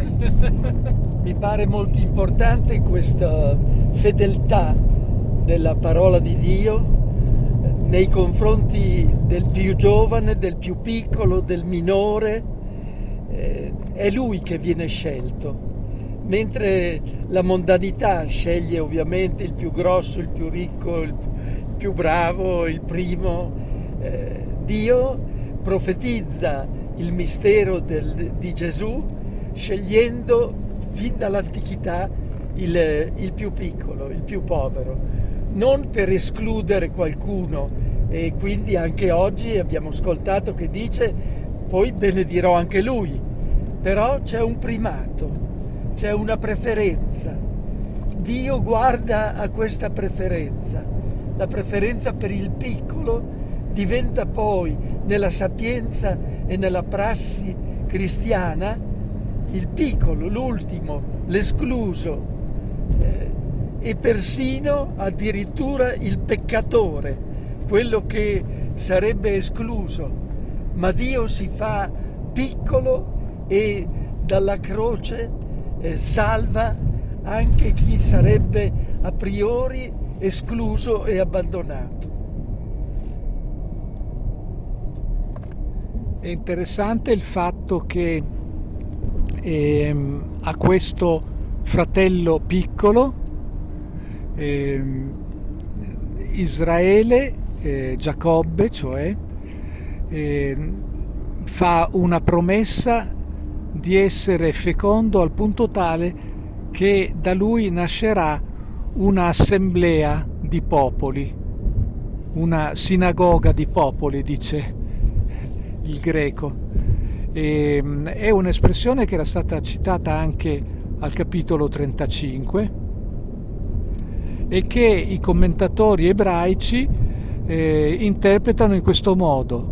vai. Mi pare molto importante questa fedeltà della parola di Dio nei confronti del più giovane, del più piccolo, del minore. È lui che viene scelto, mentre la mondanità sceglie ovviamente il più grosso, il più ricco, il più bravo, il primo. Dio profetizza il mistero di Gesù scegliendo fin dall'antichità il più piccolo, il più povero, non per escludere qualcuno. E quindi anche oggi abbiamo ascoltato che dice poi benedirò anche lui, però c'è un primato, c'è una preferenza. Dio guarda a questa preferenza, la preferenza per il piccolo diventa poi nella sapienza e nella prassi cristiana il piccolo, l'ultimo, l'escluso, e persino addirittura il peccatore, quello che sarebbe escluso. Ma Dio si fa piccolo e dalla croce salva anche chi sarebbe a priori escluso e abbandonato. È interessante il fatto che a questo fratello piccolo Israele, Giacobbe, cioè, fa una promessa di essere fecondo al punto tale che da lui nascerà un'assemblea di popoli, una sinagoga di popoli, dice il greco. È un'espressione che era stata citata anche al capitolo 35 e che i commentatori ebraici interpretano in questo modo.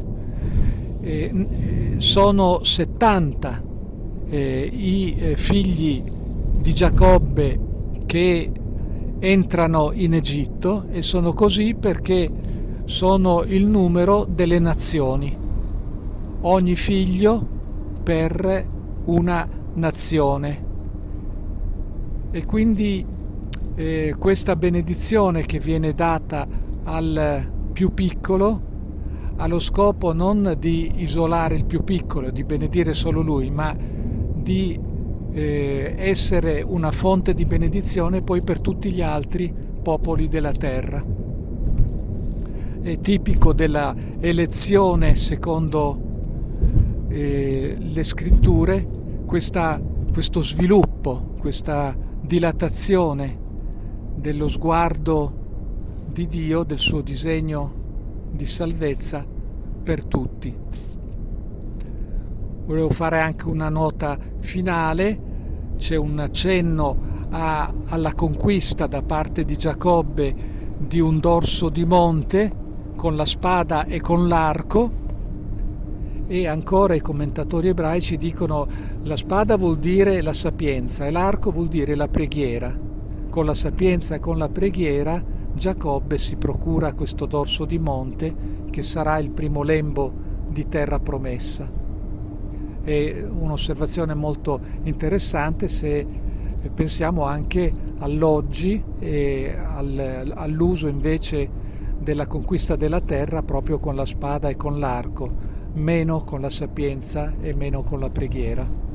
Sono 70 i figli di Giacobbe che entrano in Egitto, e sono così perché sono il numero delle nazioni. Ogni figlio per una nazione. E quindi questa benedizione che viene data al più piccolo ha lo scopo non di isolare il più piccolo, di benedire solo lui, ma di essere una fonte di benedizione poi per tutti gli altri popoli della terra. È tipico della elezione secondo le scritture questo sviluppo, questa dilatazione dello sguardo di Dio, del suo disegno di salvezza per tutti. Volevo fare anche una nota finale. C'è un accenno alla conquista da parte di Giacobbe di un dorso di monte con la spada e con l'arco. E ancora i commentatori ebraici dicono la spada vuol dire la sapienza e l'arco vuol dire la preghiera. Con la sapienza e con la preghiera Giacobbe si procura questo dorso di monte che sarà il primo lembo di terra promessa. È un'osservazione molto interessante se pensiamo anche all'oggi e all'uso invece della conquista della terra proprio con la spada e con l'arco, meno con la sapienza e meno con la preghiera.